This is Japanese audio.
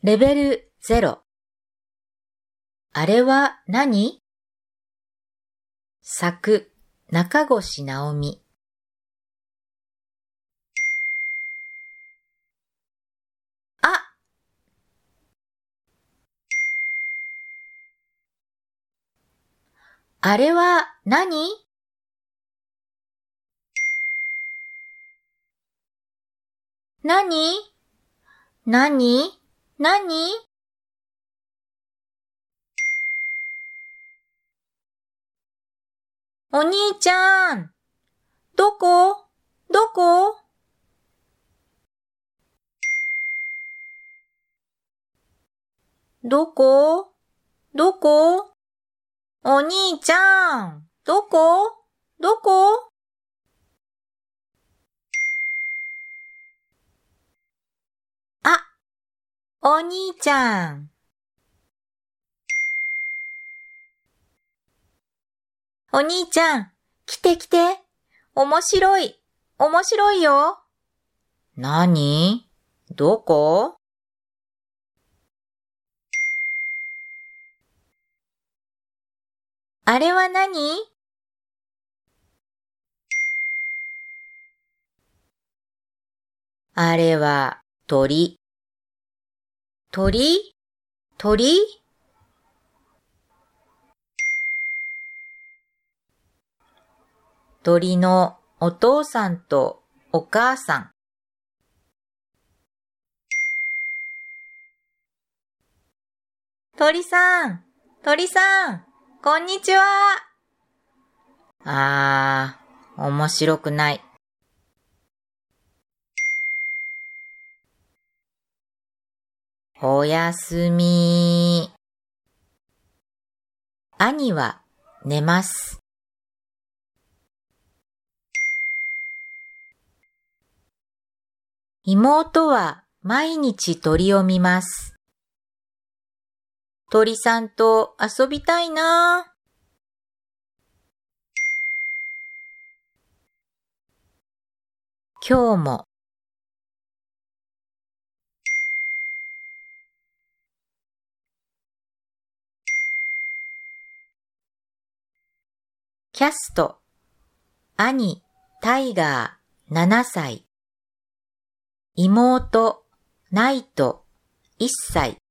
レベル0。あれは何？作、中越直美。あ、あれは何？何？何？何？お兄ちゃん、どこ？どこ？どこ？どこ？お兄ちゃん、どこ？どこ？あ、お兄ちゃん。お兄ちゃん、来て来て。面白い。面白いよ。なに？どこ？あれは何？あれは鳥。鳥？鳥？鳥のお父さんとお母さん。鳥さん、鳥さん、こんにちは。面白くない。おやすみ。兄は寝ます。妹は毎日鳥を見ます。鳥さんと遊びたいな。今日も。キャスト、兄、タイガー、7歳。妹、ナイト、1歳。